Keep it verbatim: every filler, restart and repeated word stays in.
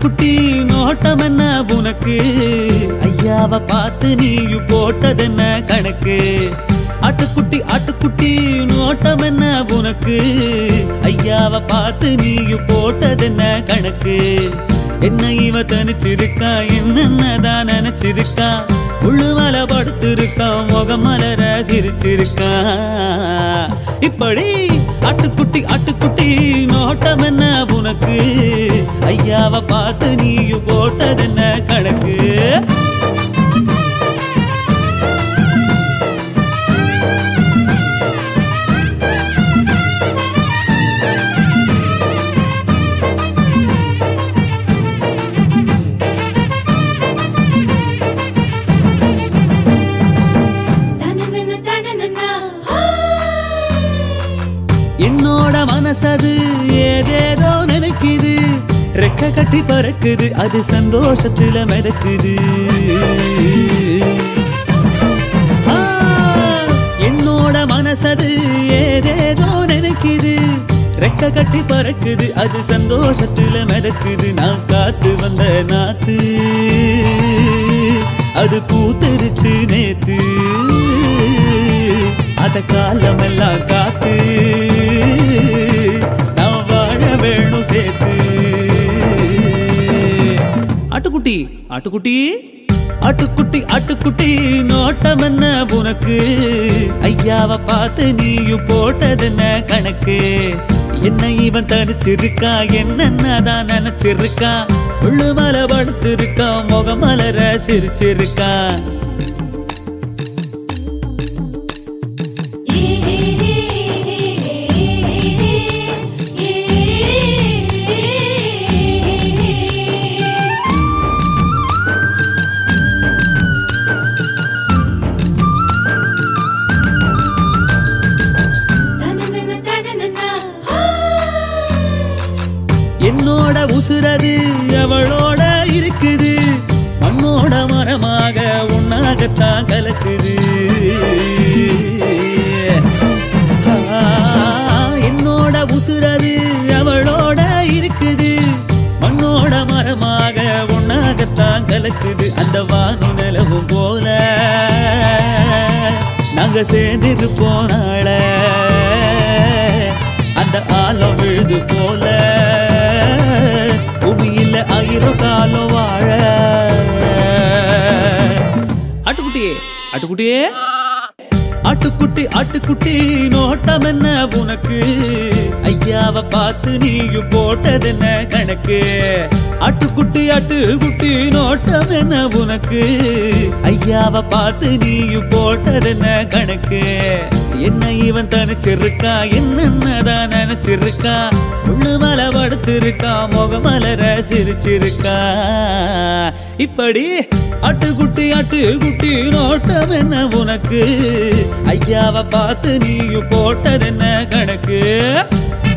ஆட்டுக்குட்டி நோட்டம் என்ன உனக்கு ஐயாவை பார்த்து நீயும் போட்டதென்ன கணக்கு ஆட்டுக்குட்டி ஆட்டுக்குட்டி நோட்டம் என்ன உனக்கு ஐயாவை பார்த்து நீயும் போட்டதென்ன கணக்கு என்ன இவ தனிச்சிருக்கா என்னென்னதான் நினைச்சிருக்கா உள்ளுமல படுத்திருக்கா முகமலர சிரிச்சிருக்கா இப்படி ஆட்டுக்குட்டி ஆட்டுக்குட்டி நோட்டம் என்ன உனக்கு ஐயாவை பார்த்து நீயும் போட்டதென்ன கணக்கு என்னோட மனசது ஏதேதோ நினைக்குது ரெக்க கட்டி பறக்குது அது சந்தோஷத்துல மிதக்குது என்னோட மனசது ஏதேதோ நினைக்குது ரெக்க கட்டி பறக்குது அது சந்தோஷத்துல மிதக்குது நான் காத்து வந்த நாத்து அது பூத்திருச்சு நேத்து அத காலமெல்லாம் காத்து நான் வாழ வேணும் சேர்த்து ஆட்டுக்குட்டி ஆட்டுக்குட்டி ஆட்டுக்குட்டி ஆட்டுக்குட்டி நோட்டம் என்ன உனக்கு ஐயாவை பார்த்து நீயும் போட்டதென்ன கணக்கு என்ன இவன் தனிச்சிருக்கா என்னென்னதான் நினைச்சிருக்கா உள்ளுமல படுத்திருக்கா முகமலர சிரிச்சிருக்கா என்னோட உசுரது அவளோட இருக்குது மண்ணோட மரமாக உன்னாகத்தான் கலக்குது என்னோட உசுரது அவளோட இருக்குது மண்ணோட மரமாக உன்னாகத்தான் கலக்குது அந்த வானு நிலவும் போல நாங்க சேர்ந்திருப்போம் நாள அந்த ஆழம் விழுது போல பூமியில ஆயிரம் காலம் வாழ ஆட்டுக்குட்டியே ஆட்டுக்குட்டியே ஆட்டுக்குட்டி ஆட்டுக்குட்டி நோட்டம் என்ன உனக்கு ஐயாவை பார்த்து நீயும் போட்டதென்ன கணக்கு ஆட்டுக்குட்டி ஆட்டுக்குட்டி நோட்டம் என்ன உனக்கு ஐயாவை பார்த்து நீயும் போட்டதென்ன கணக்கு என்ன இவன் தனிச்சிருக்கா என்னென்னதான் நினைச்சிருக்கா உள்ளுமல படுத்திருக்கா முகமலர சிரிச்சிருக்கா இப்படி ஆட்டுக்குட்டி ஆட்டுக்குட்டி நோட்டம் என்ன உனக்கு ஐயாவை பார்த்து நீயும் போட்டதென்ன கணக்கு